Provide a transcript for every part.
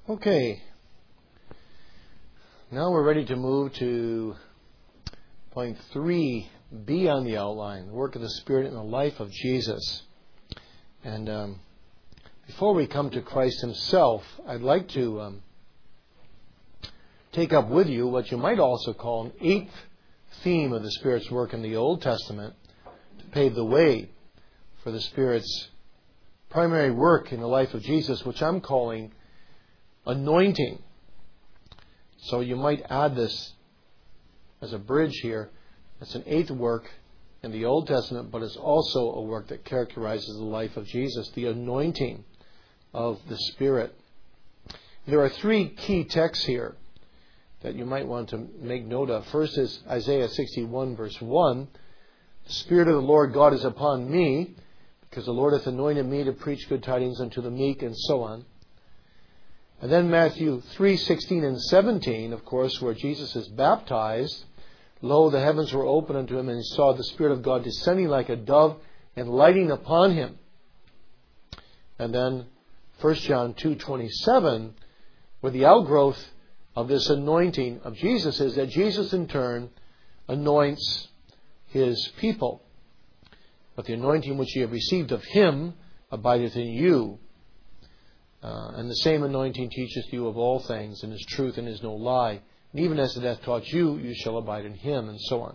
Okay, now we're ready to move to point 3B on the outline, the work of the Spirit in the life of Jesus. And before we come to Christ Himself, I'd like to take up with you what you might also call an eighth theme of the Spirit's work in the Old Testament to pave the way for the Spirit's primary work in the life of Jesus, which I'm calling anointing. So you might add this as a bridge here. It's an eighth work in the Old Testament, but it's also a work that characterizes the life of Jesus, the anointing of the Spirit. There are three key texts here that you might want to make note of. First is Isaiah 61 verse 1. The Spirit of the Lord God is upon me, because the Lord hath anointed me to preach good tidings unto the meek, and so on. And then Matthew 3:16 and 17, of course, where Jesus is baptized. Lo, the heavens were opened unto him, and he saw the Spirit of God descending like a dove and lighting upon him. And then 1 John 2:27, where the outgrowth of this anointing of Jesus is that Jesus in turn anoints His people. But the anointing which ye have received of Him abideth in you. And the same anointing teacheth you of all things, and is truth and is no lie. And even as it hath taught you, you shall abide in Him, and so on.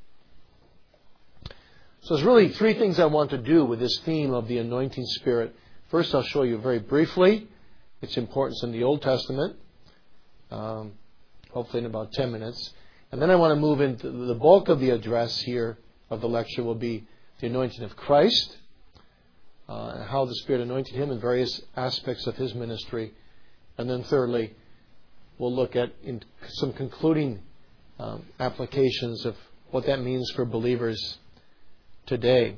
So there's really three things I want to do with this theme of the anointing Spirit. First, I'll show you very briefly its importance in the Old Testament, hopefully in about 10 minutes. And then I want to move into the bulk of the address here of the lecture will be the anointing of Christ, and how the Spirit anointed Him in various aspects of His ministry. And then thirdly, we'll look at some concluding applications of what that means for believers today.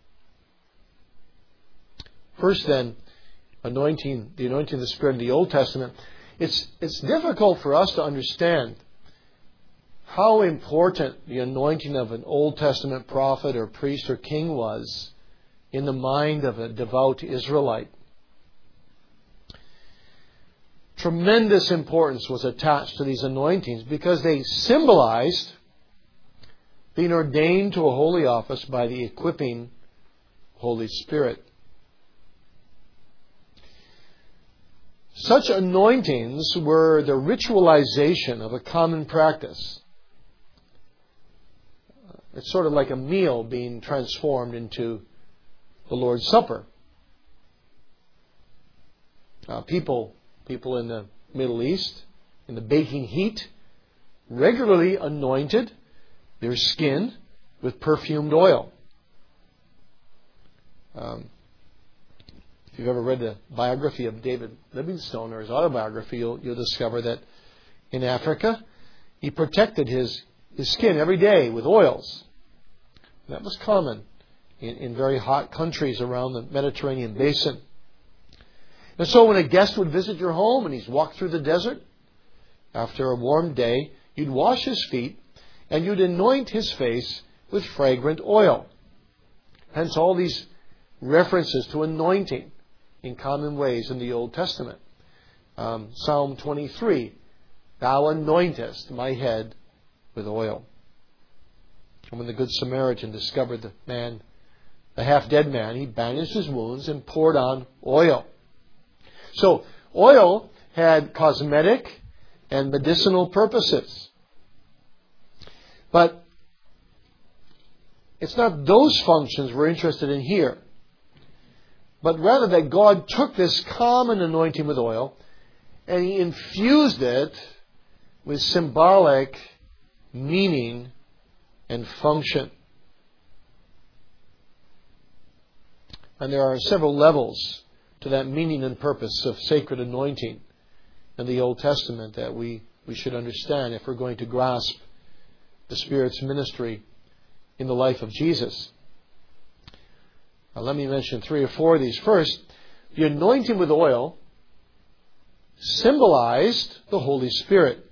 First then, the anointing of the Spirit in the Old Testament. It's difficult for us to understand how important the anointing of an Old Testament prophet or priest or king was in the mind of a devout Israelite. Tremendous importance was attached to these anointings because they symbolized being ordained to a holy office by the equipping Holy Spirit. Such anointings were the ritualization of a common practice. It's sort of like a meal being transformed into the Lord's Supper. People in the Middle East, in the baking heat, regularly anointed their skin with perfumed oil. If you've ever read the biography of David Livingstone or his autobiography, you'll discover that in Africa, he protected his skin every day with oils. That was common in very hot countries around the Mediterranean basin. And so when a guest would visit your home and he's walked through the desert, after a warm day, you'd wash his feet and you'd anoint his face with fragrant oil. Hence all these references to anointing in common ways in the Old Testament. Psalm 23, Thou anointest my head with oil. And when the Good Samaritan discovered the half-dead man, he bandaged his wounds and poured on oil. So, oil had cosmetic and medicinal purposes. But it's not those functions we're interested in here. But rather that God took this common anointing with oil and He infused it with symbolic meaning and function. And there are several levels to that meaning and purpose of sacred anointing in the Old Testament that we should understand if we're going to grasp the Spirit's ministry in the life of Jesus. Now, let me mention 3 or 4 of these. First, the anointing with oil symbolized the Holy Spirit.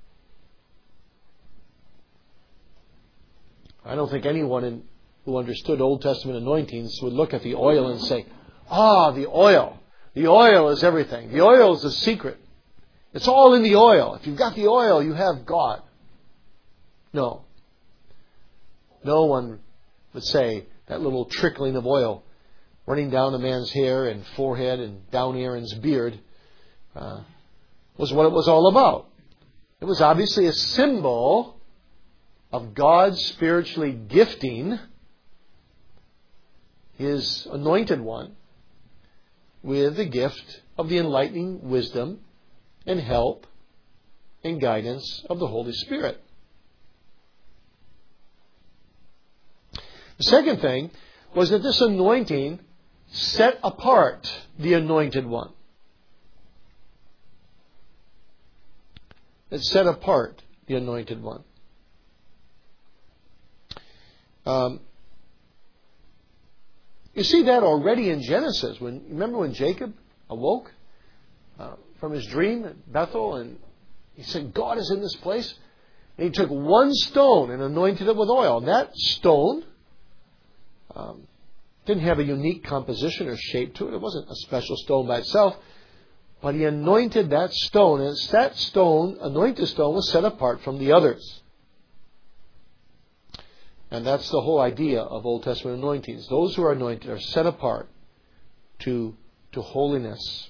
I don't think anyone who understood Old Testament anointings would look at the oil and say, the oil. The oil is everything. The oil is the secret. It's all in the oil. If you've got the oil, you have God. No. No one would say that little trickling of oil running down a man's hair and forehead and down Aaron's beard was what it was all about. It was obviously a symbol of God spiritually gifting His anointed one with the gift of the enlightening wisdom and help and guidance of the Holy Spirit. The second thing was that this anointing set apart the anointed one. It set apart the anointed one. You see that already in Genesis. Remember when Jacob awoke from his dream at Bethel, and he said, God is in this place. And he took one stone and anointed it with oil. And that stone didn't have a unique composition or shape to it. It wasn't a special stone by itself. But he anointed that stone, and that stone, anointed stone, was set apart from the others. And that's the whole idea of Old Testament anointings. Those who are anointed are set apart to holiness.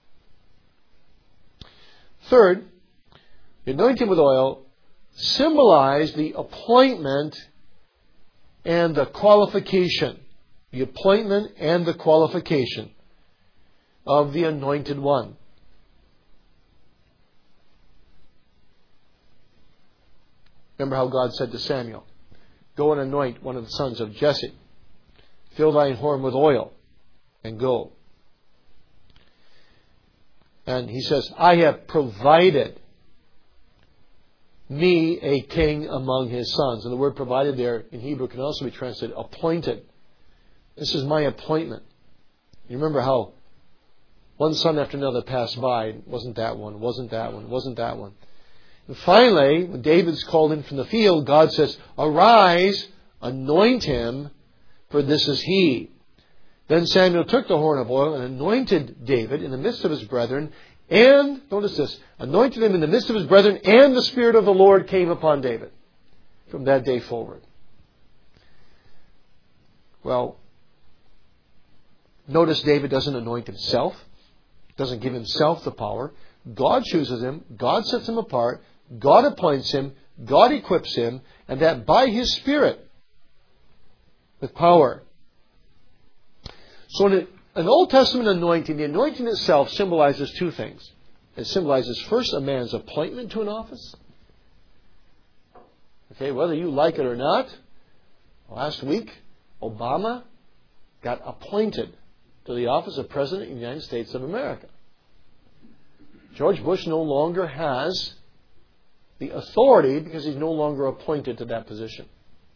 Third, the anointing with oil symbolized the appointment and the qualification. The appointment and the qualification of the anointed one. Remember how God said to Samuel, go and anoint one of the sons of Jesse. Fill thine horn with oil and go. And he says, I have provided me a king among his sons. And the word provided there in Hebrew can also be translated appointed. This is my appointment. You remember how one son after another passed by. Wasn't that one, wasn't that one, wasn't that one. And finally, when David's called in from the field, God says, arise, anoint him, for this is he. Then Samuel took the horn of oil and anointed David in the midst of his brethren, and, notice this, anointed him in the midst of his brethren, and the Spirit of the Lord came upon David from that day forward. Well, notice David doesn't anoint himself, doesn't give himself the power. God chooses him, God sets him apart, God appoints him, God equips him, and that by His Spirit, with power. So in an Old Testament anointing, the anointing itself symbolizes two things. It symbolizes first a man's appointment to an office. Okay, whether you like it or not, last week, Obama got appointed to the office of President of the United States of America. George Bush no longer has the authority because he's no longer appointed to that position.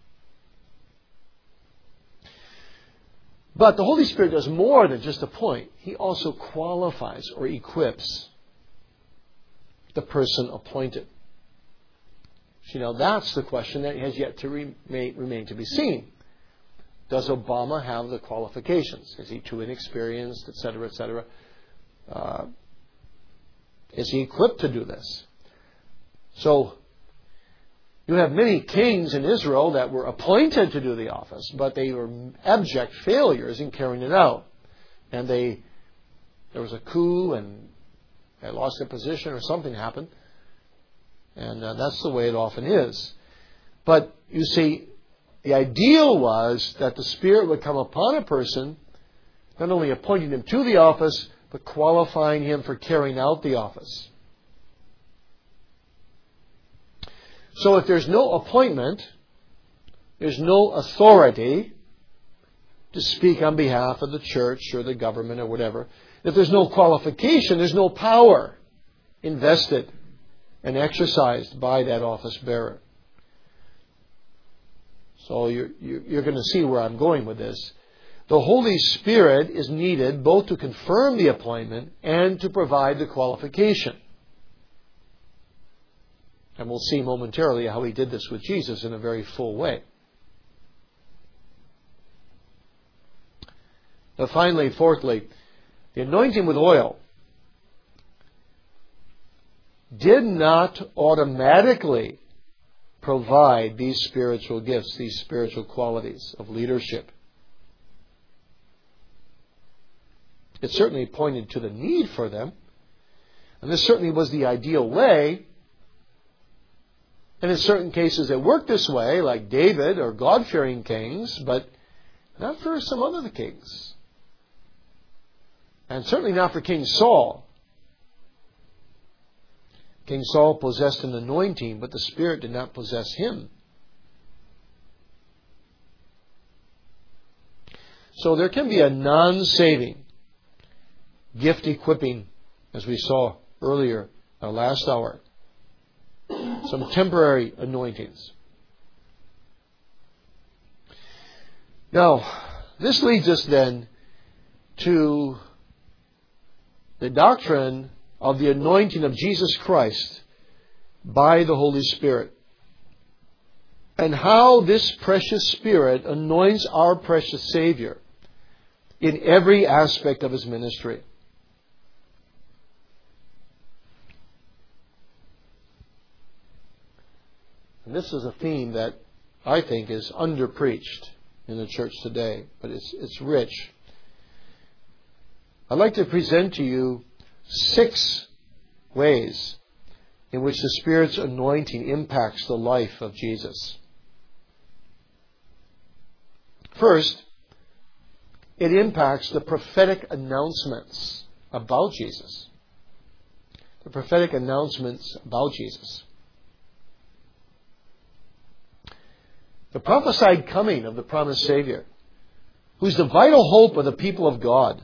But the Holy Spirit does more than just appoint. He also qualifies or equips the person appointed. See, now that's the question that has yet to remain to be seen. Does Obama have the qualifications? Is he too inexperienced, etc., etc.? Is he equipped to do this? So, you have many kings in Israel that were appointed to do the office, but they were abject failures in carrying it out. And there was a coup, and they lost their position, or something happened. And that's the way it often is. But, you see, the ideal was that the Spirit would come upon a person, not only appointing him to the office, but qualifying him for carrying out the office. So if there's no appointment, there's no authority to speak on behalf of the church or the government or whatever. If there's no qualification, there's no power invested and exercised by that office bearer. So you're going to see where I'm going with this. The Holy Spirit is needed both to confirm the appointment and to provide the qualification. And we'll see momentarily how He did this with Jesus in a very full way. But finally, fourthly, the anointing with oil did not automatically provide these spiritual gifts, these spiritual qualities of leadership. It certainly pointed to the need for them, and this certainly was the ideal way. And in certain cases it worked this way, like David or God-fearing kings, but not for some other kings. And certainly not for King Saul. King Saul possessed an anointing, but the Spirit did not possess him. So there can be a non-saving gift equipping, as we saw earlier, last hour. Some temporary anointings. Now, this leads us then to the doctrine of the anointing of Jesus Christ by the Holy Spirit, and how this precious Spirit anoints our precious Savior in every aspect of His ministry. And this is a theme that I think is under-preached in the church today, but it's rich. I'd like to present to you 6 ways in which the Spirit's anointing impacts the life of Jesus. First, it impacts the prophetic announcements about Jesus. The prophetic announcements about Jesus. The prophesied coming of the promised Savior, who's the vital hope of the people of God,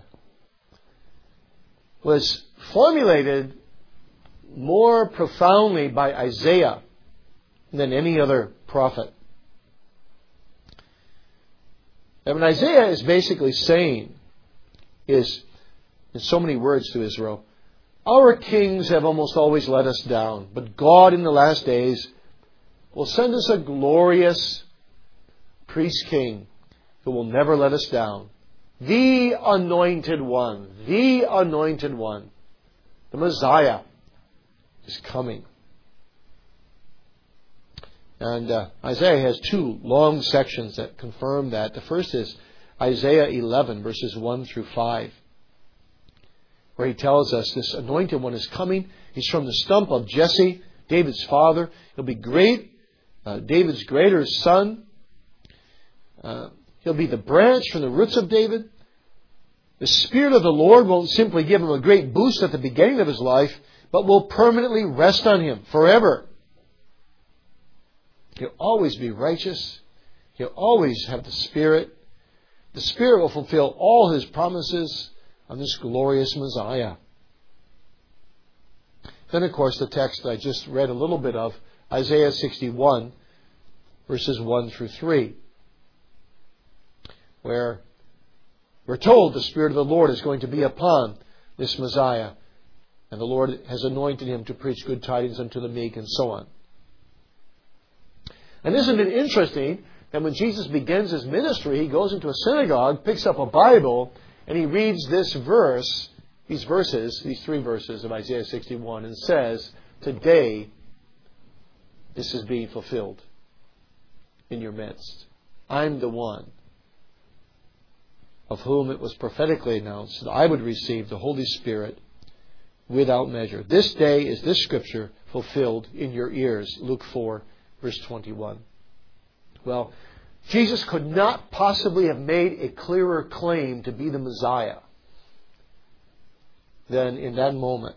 was formulated more profoundly by Isaiah than any other prophet. And what Isaiah is basically saying is, in so many words to Israel, our kings have almost always let us down, but God in the last days will send us a glorious priest king who will never let us down. The Anointed One, the Messiah is coming. And Isaiah has 2 long sections that confirm that. The first is Isaiah 11, verses 1 through 5, where he tells us this Anointed One is coming. He's from the stump of Jesse, David's father. He'll be great, David's greater son. He'll be the branch from the roots of David. The Spirit of the Lord won't simply give him a great boost at the beginning of his life, but will permanently rest on him forever. He'll always be righteous. He'll always have the Spirit. The Spirit will fulfill all His promises on this glorious Messiah. Then, of course, the text I just read a little bit of, Isaiah 61, verses 1 through 3. Where we're told the Spirit of the Lord is going to be upon this Messiah, and the Lord has anointed Him to preach good tidings unto the meek, and so on. And isn't it interesting that when Jesus begins His ministry, He goes into a synagogue, picks up a Bible, and He reads this verse, these 3 verses of Isaiah 61, and says, today this is being fulfilled in your midst. I'm the one of whom it was prophetically announced that I would receive the Holy Spirit without measure. This day is this scripture fulfilled in your ears. Luke 4, verse 21. Well, Jesus could not possibly have made a clearer claim to be the Messiah than in that moment.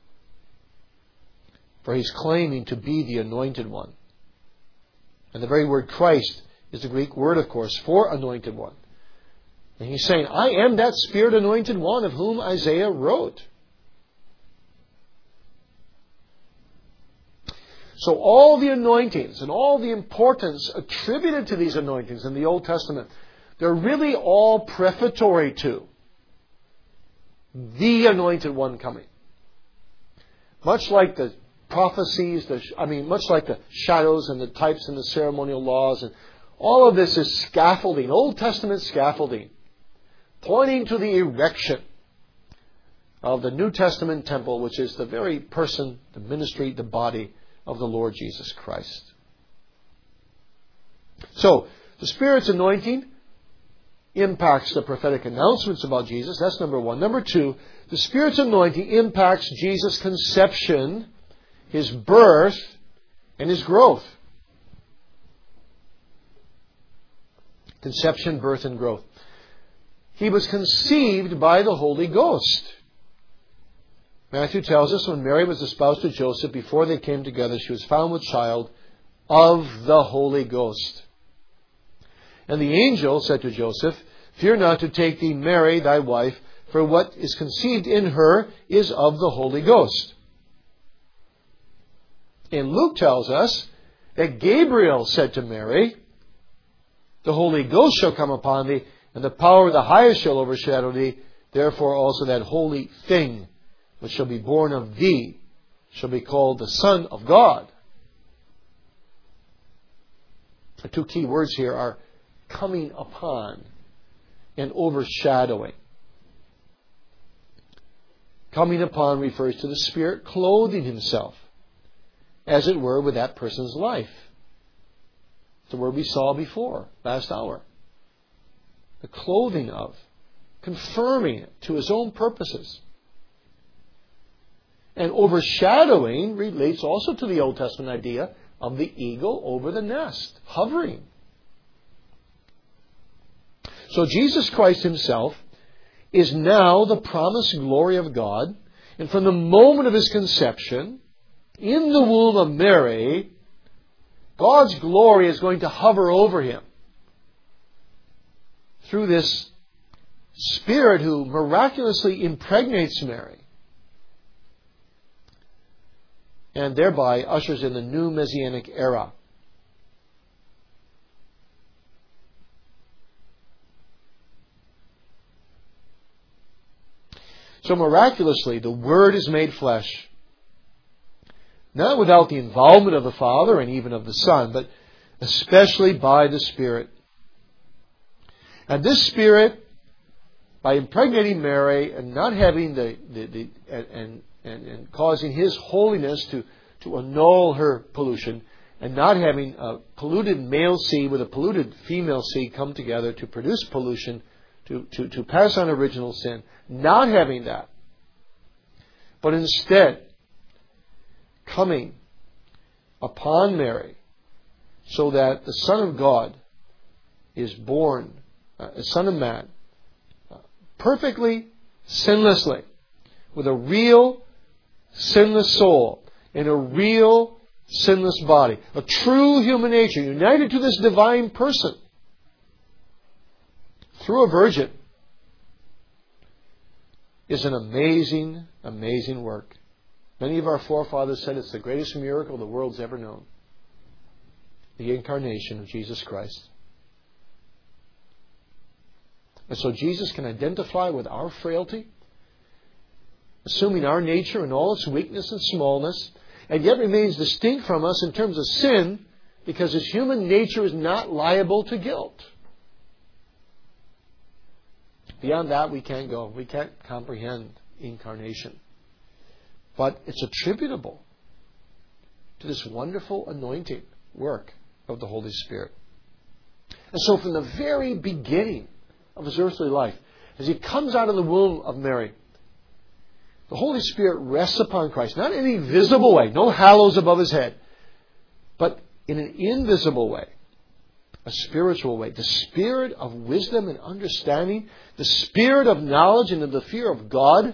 For He's claiming to be the Anointed One. And the very word Christ is the Greek word, of course, for Anointed One. And He's saying, I am that Spirit anointed one of whom Isaiah wrote. So all the anointings and all the importance attributed to these anointings in the Old Testament, they're really all prefatory to the Anointed One coming. Much like the prophecies, much like the shadows and the types and the ceremonial laws, and all of this is scaffolding, Old Testament scaffolding, pointing to the erection of the New Testament temple, which is the very person, the ministry, the body of the Lord Jesus Christ. So, the Spirit's anointing impacts the prophetic announcements about Jesus. That's number one. Number two, the Spirit's anointing impacts Jesus' conception, His birth, and His growth. Conception, birth, and growth. He was conceived by the Holy Ghost. Matthew tells us when Mary was espoused to Joseph, before they came together, she was found with child of the Holy Ghost. And the angel said to Joseph, "Fear not to take thee Mary, thy wife, for what is conceived in her is of the Holy Ghost." And Luke tells us that Gabriel said to Mary, "The Holy Ghost shall come upon thee, and the power of the highest shall overshadow thee. Therefore also that holy thing which shall be born of thee shall be called the Son of God." The two key words here are coming upon and overshadowing. Coming upon refers to the Spirit clothing Himself, as it were, with that person's life. The word we saw before, last hour. The clothing of, confirming it to His own purposes. And overshadowing relates also to the Old Testament idea of the eagle over the nest, hovering. So Jesus Christ Himself is now the promised glory of God, and from the moment of His conception, in the womb of Mary, God's glory is going to hover over Him through this Spirit who miraculously impregnates Mary and thereby ushers in the new Messianic era. So miraculously, the Word is made flesh, not without the involvement of the Father and even of the Son, but especially by the Spirit. And this Spirit, by impregnating Mary and not having and causing His holiness to annul her pollution, and not having a polluted male seed with a polluted female seed come together to produce pollution, to pass on original sin, not having that, but instead coming upon Mary so that the Son of God is born, a Son of Man, perfectly, sinlessly, with a real sinless soul and a real sinless body, a true human nature united to this divine person through a virgin, is an amazing, amazing work. Many of our forefathers said it's the greatest miracle the world's ever known. The incarnation of Jesus Christ. And so Jesus can identify with our frailty, assuming our nature in all its weakness and smallness, and yet remains distinct from us in terms of sin, because His human nature is not liable to guilt. Beyond that, we can't go. We can't comprehend incarnation. But it's attributable to this wonderful anointing work of the Holy Spirit. And so from the very beginning of His earthly life, as He comes out of the womb of Mary, the Holy Spirit rests upon Christ, not in any visible way, no halos above His head, but in an invisible way, a spiritual way. The Spirit of wisdom and understanding, the Spirit of knowledge and of the fear of God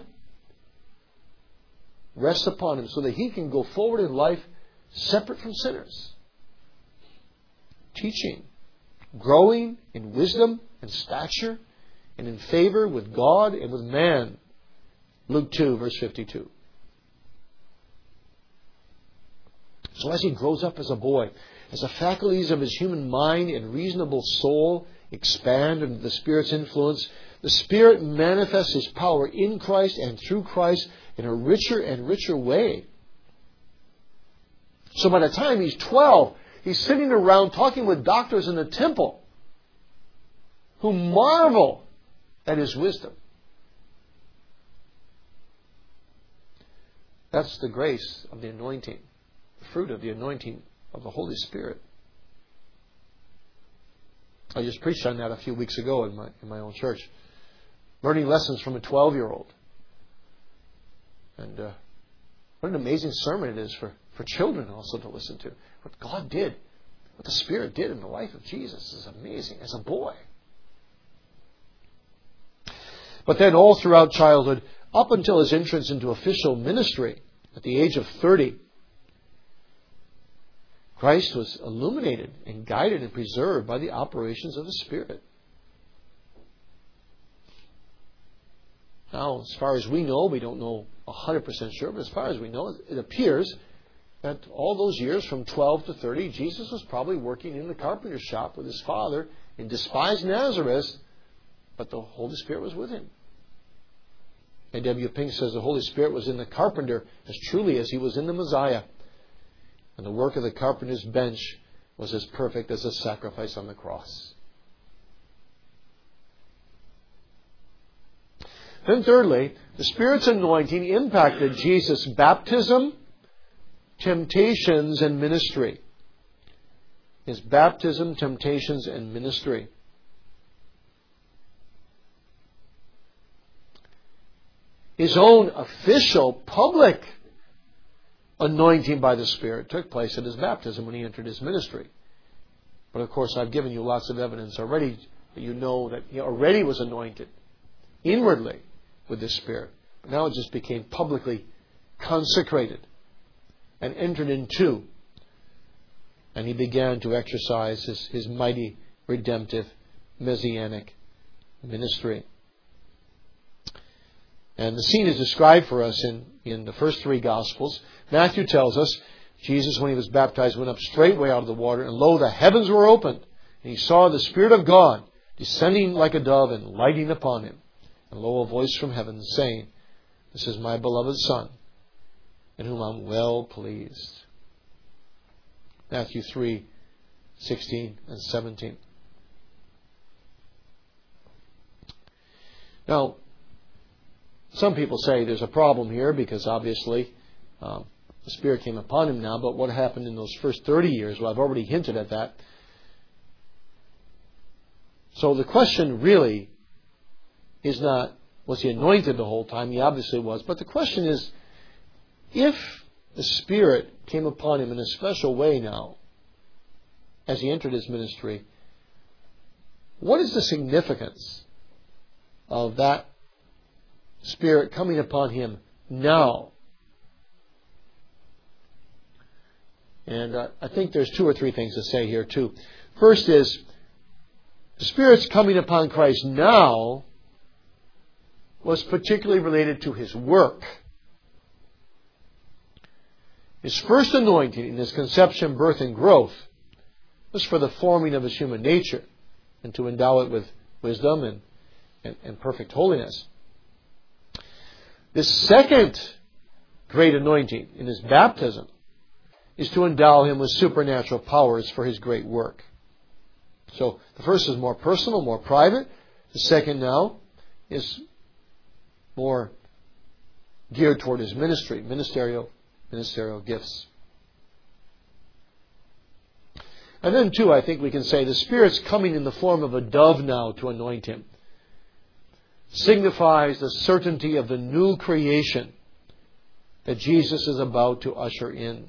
rests upon Him so that He can go forward in life separate from sinners, teaching, growing in wisdom and stature and in favor with God and with man. Luke 2, verse 52. So as He grows up as a boy, as the faculties of His human mind and reasonable soul expand under the Spirit's influence, the Spirit manifests His power in Christ and through Christ in a richer and richer way. So by the time He's 12, He's sitting around talking with doctors in the temple who marvel at His wisdom. That's the grace of the anointing, the fruit of the anointing of the Holy Spirit. I just preached on that a few weeks ago in my own church. Learning lessons from a 12-year-old. And what an amazing sermon it is for children also to listen to. What God did, what the Spirit did in the life of Jesus is amazing as a boy. But then all throughout childhood, up until his entrance into official ministry at the age of 30, Christ was illuminated and guided and preserved by the operations of the Spirit. Now, as far as we know, we don't know 100% sure, but as far as we know, it appears that all those years from 12 to 30, Jesus was probably working in the carpenter shop with his father in despised Nazareth, but the Holy Spirit was with him. A.W. Pink says the Holy Spirit was in the carpenter as truly as he was in the Messiah. And the work of the carpenter's bench was as perfect as the sacrifice on the cross. Then thirdly, the Spirit's anointing impacted Jesus' baptism, temptations, and ministry. His baptism, temptations, and ministry. His own official, public anointing by the Spirit took place at his baptism when he entered his ministry. But of course, I've given you lots of evidence already that you know that he already was anointed inwardly with the Spirit. But now it just became publicly consecrated and entered into. And he began to exercise his mighty, redemptive, messianic ministry. And the scene is described for us in the first three Gospels. Matthew tells us, Jesus, when he was baptized, went up straightway out of the water, and lo, the heavens were opened, and he saw the Spirit of God descending like a dove and lighting upon him. And lo, a voice from heaven saying, This is my beloved Son, in whom I'm well pleased. Matthew 3:16 and 17. Now, some people say there's a problem here because obviously the Spirit came upon him now, but what happened in those first 30 years? Well, I've already hinted at that. So the question really is not, was he anointed the whole time? He obviously was. But the question is, if the Spirit came upon him in a special way now, as he entered his ministry, what is the significance of that Spirit coming upon him now? And I think there's two or three things to say here too. First is, the Spirit's coming upon Christ now was particularly related to his work. His first anointing in his conception, birth, and growth was for the forming of his human nature and to endow it with wisdom and perfect holiness. The second great anointing in his baptism is to endow him with supernatural powers for his great work. So the first is more personal, more private. The second now is more geared toward his ministry, ministerial gifts. And then too, I think we can say the Spirit's coming in the form of a dove now to anoint him. Signifies the certainty of the new creation that Jesus is about to usher in.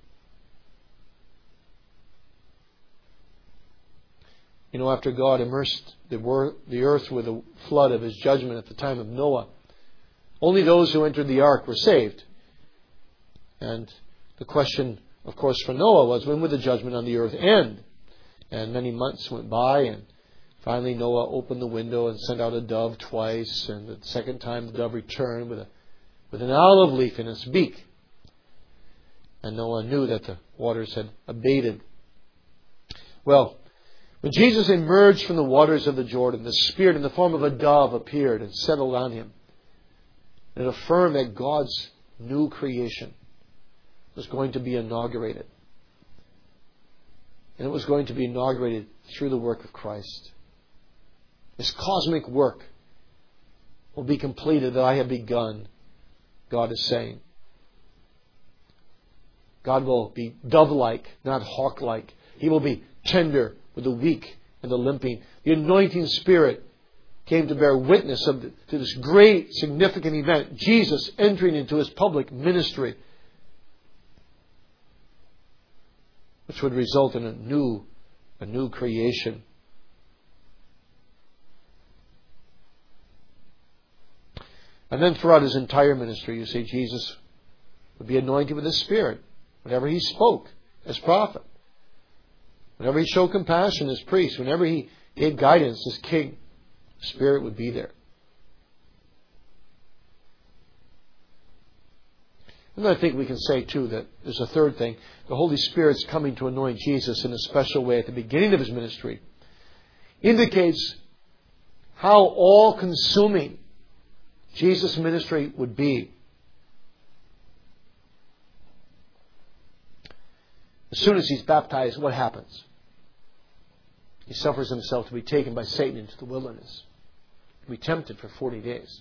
You know, after God immersed the earth with a flood of his judgment at the time of Noah, only those who entered the ark were saved. And the question, of course, for Noah was, when would the judgment on the earth end? And many months went by, and finally Noah opened the window and sent out a dove twice, and the second time the dove returned with an olive leaf in its beak. And Noah knew that the waters had abated. Well, when Jesus emerged from the waters of the Jordan, the Spirit in the form of a dove appeared and settled on him. And it affirmed that God's new creation was going to be inaugurated. And it was going to be inaugurated through the work of Christ. This cosmic work will be completed that I have begun, God is saying. God will be dove-like, not hawk-like. He will be tender with the weak and the limping. The anointing Spirit came to bear witness to this great, significant event, Jesus entering into His public ministry, which would result in a new creation. And then throughout His entire ministry, you see, Jesus would be anointed with the Spirit. Whenever He spoke as prophet, whenever He showed compassion as priest, whenever He gave guidance as king, the Spirit would be there. And I think we can say too that there's a third thing. The Holy Spirit's coming to anoint Jesus in a special way at the beginning of His ministry indicates how all-consuming Jesus' ministry would be. As soon as He's baptized, what happens? He suffers Himself to be taken by Satan into the wilderness, to be tempted for 40 days.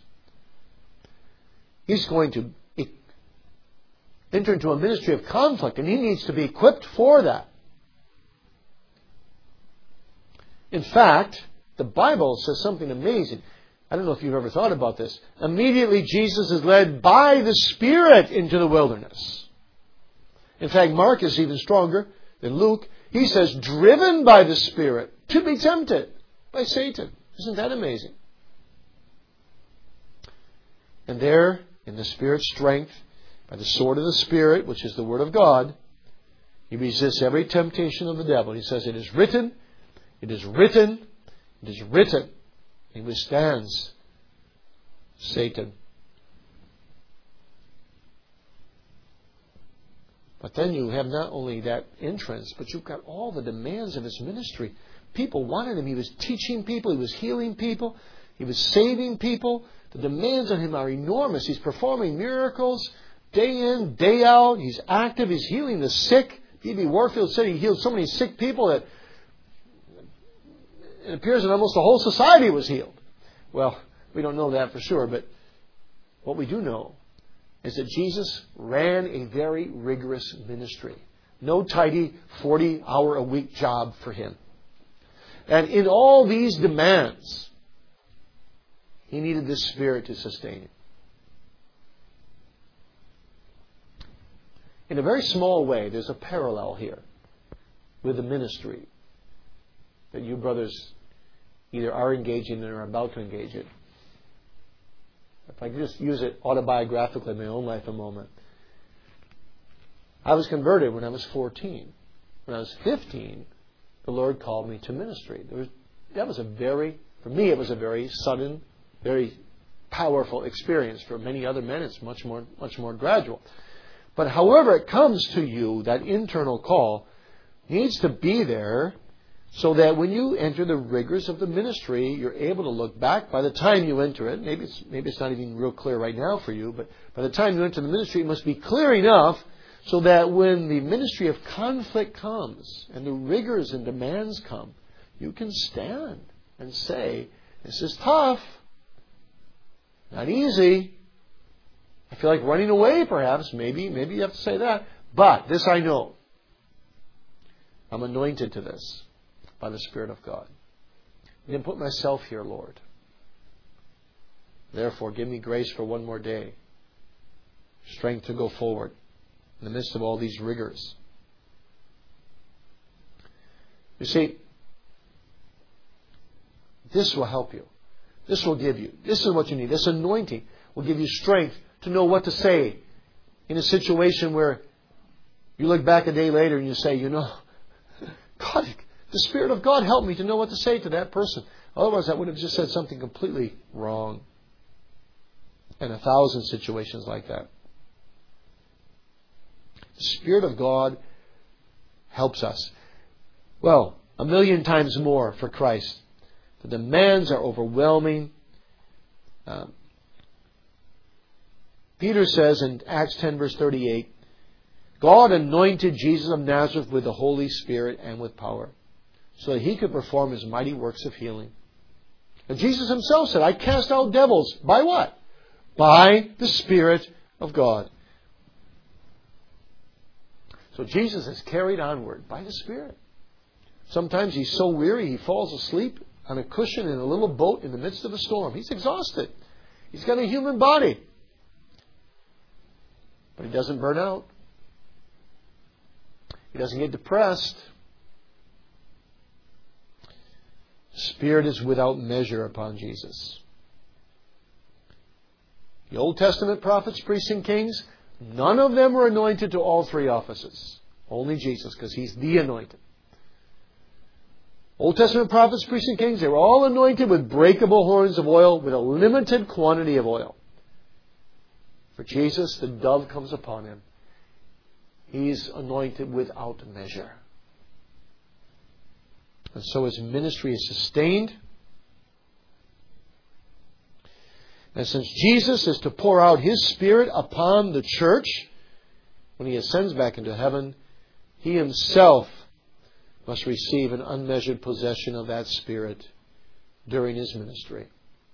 He's going to enter into a ministry of conflict, and He needs to be equipped for that. In fact, the Bible says something amazing. I don't know if you've ever thought about this. Immediately, Jesus is led by the Spirit into the wilderness. In fact, Mark is even stronger than Luke. He says, driven by the Spirit to be tempted by Satan. Isn't that amazing? And there, in the Spirit's strength, by the sword of the Spirit, which is the Word of God, He resists every temptation of the devil. He says, it is written, it is written, it is written. He withstands Satan. But then you have not only that entrance, but you've got all the demands of His ministry. People wanted Him. He was teaching people. He was healing people. He was saving people. The demands on Him are enormous. He's performing miracles day in, day out. He's active. He's healing the sick. D.B. Warfield said He healed so many sick people that it appears that almost the whole society was healed. Well, we don't know that for sure, but what we do know is that Jesus ran a very rigorous ministry. No tidy 40-hour-a-week job for Him. And in all these demands, He needed the Spirit to sustain Him. In a very small way, there's a parallel here with the ministry that you brothers either are engaging in or are about to engage in. If I could just use it autobiographically in my own life a moment. I was converted when I was 14. When I was 15, the Lord called me to ministry. For me, it was a very sudden, very powerful experience. For many other men, it's much more gradual. But however it comes to you, that internal call needs to be there so that when you enter the rigors of the ministry, you're able to look back. By the time you enter it, maybe it's not even real clear right now for you, but by the time you enter the ministry, it must be clear enough so that when the ministry of conflict comes and the rigors and demands come, you can stand and say, this is tough, not easy. I feel like running away perhaps, maybe you have to say that. But this I know, I'm anointed to this by the Spirit of God. I didn't put myself here, Lord. Therefore, give me grace for one more day. Strength to go forward in the midst of all these rigors. You see, this will help you. This will give you. This is what you need. This anointing will give you strength to know what to say in a situation where you look back a day later and you say, God, the Spirit of God helped me to know what to say to that person. Otherwise, I would have just said something completely wrong. And 1,000 situations like that. The Spirit of God helps us. Well, 1,000,000 times more for Christ. The demands are overwhelming. Peter says in Acts 10 verse 38, God anointed Jesus of Nazareth with the Holy Spirit and with power, so that He could perform His mighty works of healing. And Jesus Himself said, I cast out devils. By what? By the Spirit of God. So Jesus is carried onward by the Spirit. Sometimes he's so weary he falls asleep on a cushion in a little boat in the midst of a storm. He's exhausted. He's got a human body. But he doesn't burn out. He doesn't get depressed. The Spirit is without measure upon Jesus. The Old Testament prophets, priests, and kings, none of them were anointed to all three offices. Only Jesus, because He's the anointed. Old Testament prophets, priests, and kings, they were all anointed with breakable horns of oil with a limited quantity of oil. For Jesus, the dove comes upon Him. He's anointed without measure. And so His ministry is sustained. And since Jesus is to pour out His Spirit upon the church, when He ascends back into heaven, He Himself must receive an unmeasured possession of that Spirit during His ministry.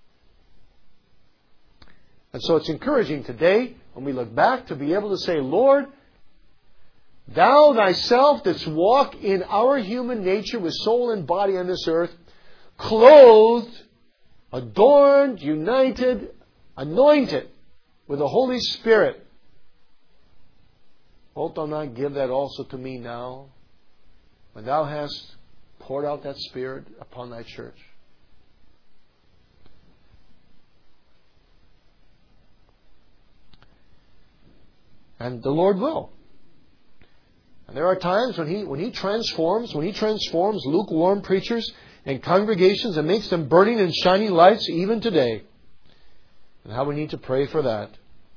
And so it's encouraging today, when we look back, to be able to say, Lord, Thou Thyself didst walk in our human nature with soul and body on this earth, clothed, adorned, united, anointed with the Holy Spirit. Wilt Thou not give that also to me now, when Thou hast poured out that Spirit upon Thy church? And the Lord will. And there are times when He transforms lukewarm preachers and congregations and makes them burning and shining lights even today. And how we need to pray for that.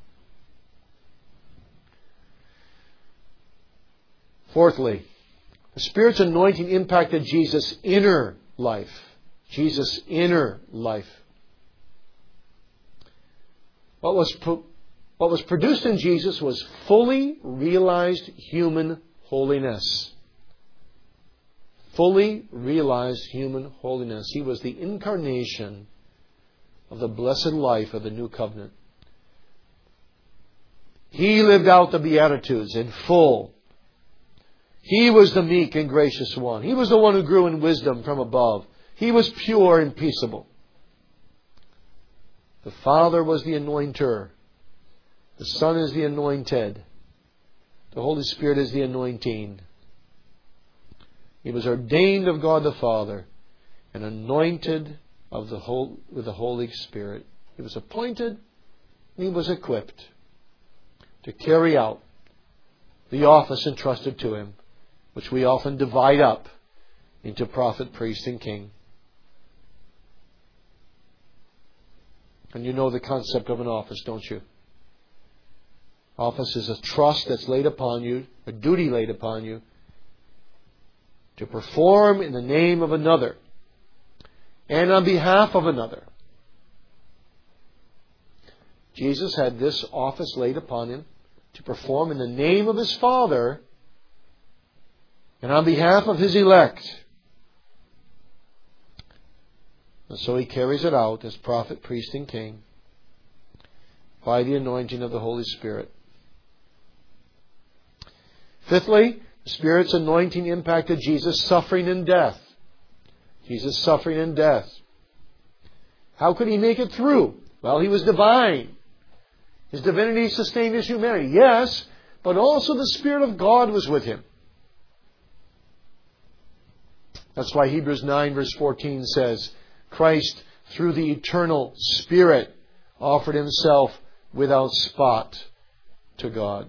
Fourthly, the Spirit's anointing impacted Jesus' inner life. Jesus' inner life. What was produced in Jesus was fully realized human holiness. Fully realized human holiness. He was the incarnation of the blessed life of the new covenant. He lived out the Beatitudes in full. He was the meek and gracious one. He was the one who grew in wisdom from above. He was pure and peaceable. The Father was the anointer. The Son is the anointed. The Holy Spirit is the anointing. He was ordained of God the Father and anointed with the Holy Spirit. He was appointed and He was equipped to carry out the office entrusted to Him, which we often divide up into prophet, priest, and king. And you know the concept of an office, don't you? Office is a trust that's laid upon you, a duty laid upon you, to perform in the name of another and on behalf of another. Jesus had this office laid upon Him to perform in the name of His Father and on behalf of His elect. And so He carries it out as prophet, priest, and king by the anointing of the Holy Spirit. Fifthly, the Spirit's anointing impacted Jesus' suffering and death. Jesus' suffering and death. How could He make it through? Well, He was divine. His divinity sustained His humanity. Yes, but also the Spirit of God was with Him. That's why Hebrews 9 verse 14 says, Christ, through the eternal Spirit, offered Himself without spot to God.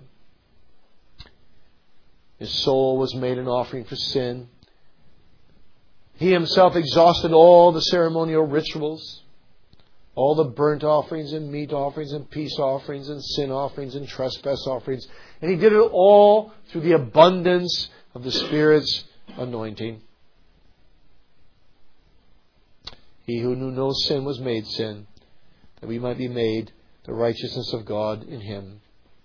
His soul was made an offering for sin. He Himself exhausted all the ceremonial rituals, all the burnt offerings and meat offerings and peace offerings and sin offerings and trespass offerings. And He did it all through the abundance of the Spirit's anointing. He who knew no sin was made sin, that we might be made the righteousness of God in Him.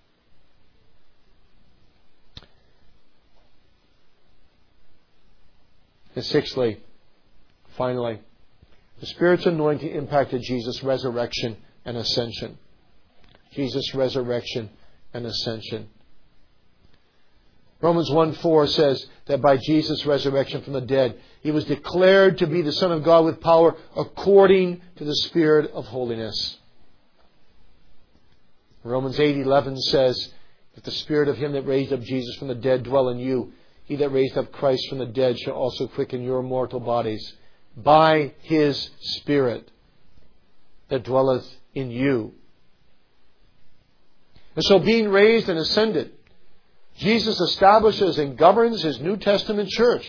And sixthly, finally, the Spirit's anointing impacted Jesus' resurrection and ascension. Jesus' resurrection and ascension. Romans 1:4 says that by Jesus' resurrection from the dead, He was declared to be the Son of God with power according to the Spirit of holiness. Romans 8:11 says, if the Spirit of Him that raised up Jesus from the dead dwell in you, He that raised up Christ from the dead shall also quicken your mortal bodies by His Spirit that dwelleth in you. And so being raised and ascended, Jesus establishes and governs His New Testament church.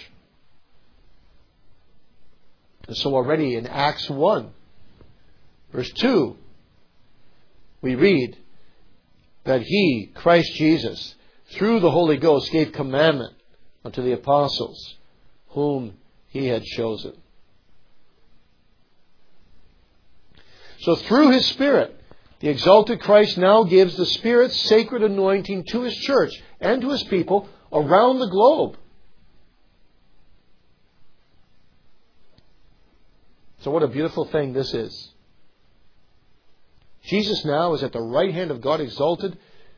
And so already in Acts 1, verse 2, we read that He, Christ Jesus, through the Holy Ghost gave commandment unto the apostles whom He had chosen. So through His Spirit, the exalted Christ now gives the Spirit's sacred anointing to His church and to His people around the globe. So what a beautiful thing this is. Jesus now is at the right hand of God exalted.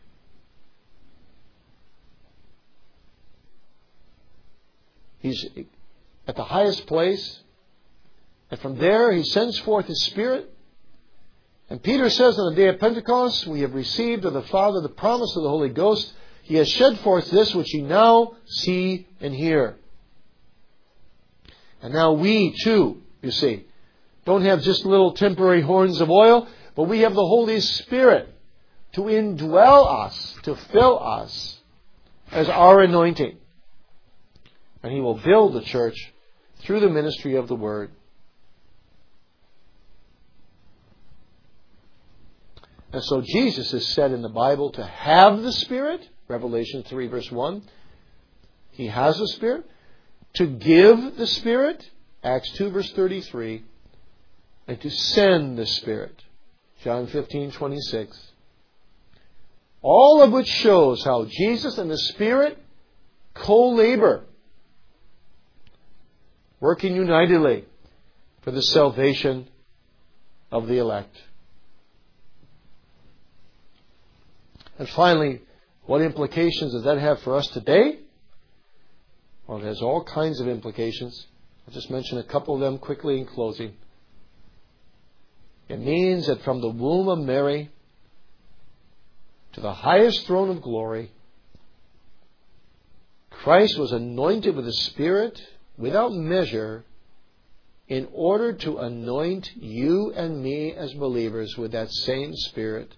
He's at the highest place. And from there He sends forth His Spirit. And Peter says on the day of Pentecost, we have received of the Father the promise of the Holy Ghost. He has shed forth this which ye now see and hear. And now we too, you see, don't have just little temporary horns of oil, but we have the Holy Spirit to indwell us, to fill us as our anointing. And He will build the church through the ministry of the Word. And so Jesus is said in the Bible to have the Spirit, Revelation 3 verse 1. He has the Spirit. To give the Spirit, Acts 2 verse 33. And to send the Spirit, John 15:26. All of which shows how Jesus and the Spirit co-labor, working unitedly for the salvation of the elect. And finally, what implications does that have for us today? Well, it has all kinds of implications. I'll just mention a couple of them quickly in closing. It means that from the womb of Mary to the highest throne of glory, Christ was anointed with the Spirit without measure in order to anoint you and me as believers with that same Spirit.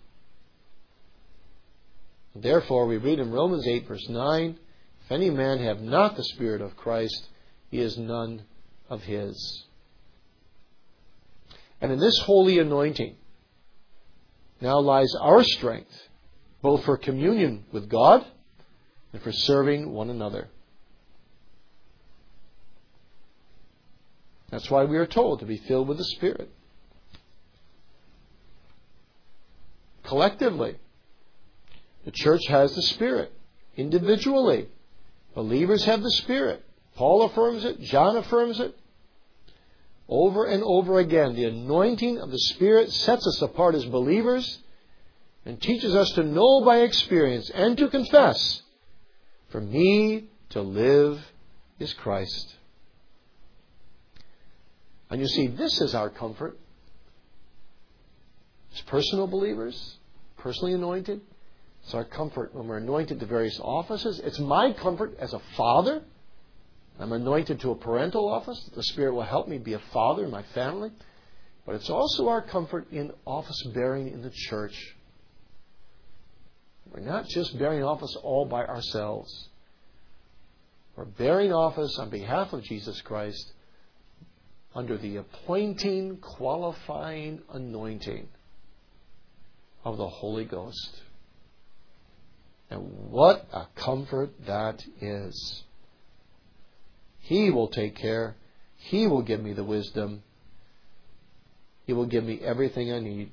Therefore, we read in Romans 8 verse 9, if any man have not the Spirit of Christ, he is none of His. And in this holy anointing now lies our strength, both for communion with God and for serving one another. That's why we are told to be filled with the Spirit. Collectively, the church has the Spirit. Individually, believers have the Spirit. Paul affirms it. John affirms it. Over and over again, the anointing of the Spirit sets us apart as believers and teaches us to know by experience and to confess, for me to live is Christ. And you see, this is our comfort. As personal believers, personally anointed, it's our comfort when we're anointed to various offices. It's my comfort as a father. I'm anointed to a parental office. The Spirit will help me be a father in my family. But it's also our comfort in office bearing in the church. We're not just bearing office all by ourselves. We're bearing office on behalf of Jesus Christ under the appointing, qualifying anointing of the Holy Ghost. And what a comfort that is. He will take care. He will give me the wisdom. He will give me everything I need.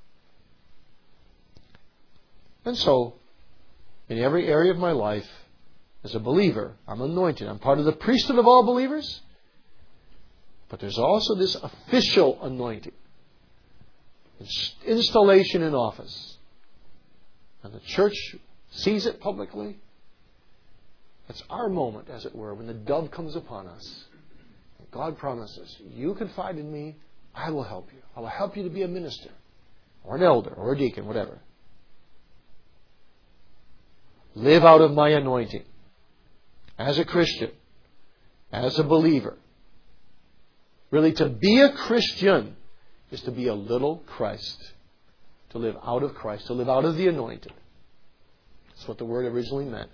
And so, in every area of my life, as a believer, I'm anointed. I'm part of the priesthood of all believers. But there's also this official anointing. Installation in office. And the church sees it publicly. That's our moment, as it were, when the dove comes upon us. God promises, you confide in me, I will help you. I will help you to be a minister, or an elder, or a deacon, whatever. Live out of my anointing. As a Christian, as a believer. Really, to be a Christian is to be a little Christ. To live out of Christ, to live out of the anointed. That's what the word originally meant.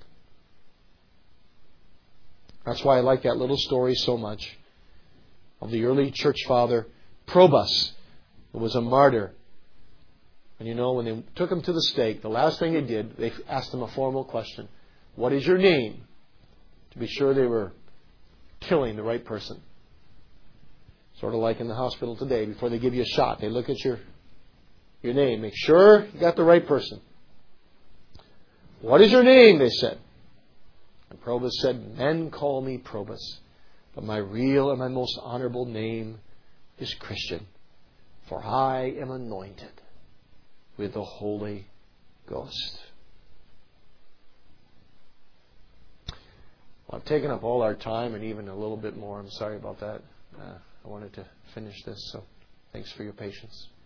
That's why I like that little story so much of the early church father, Probus, who was a martyr. And you know, when they took him to the stake, the last thing they did, they asked him a formal question. What is your name? To be sure they were killing the right person. Sort of like in the hospital today, before they give you a shot, they look at your name. Make sure you got the right person. What is your name? They said. And Probus said, men call me Probus, but my real and my most honorable name is Christian, for I am anointed with the Holy Ghost. Well, I've taken up all our time and even a little bit more. I'm sorry about that. I wanted to finish this, so thanks for your patience.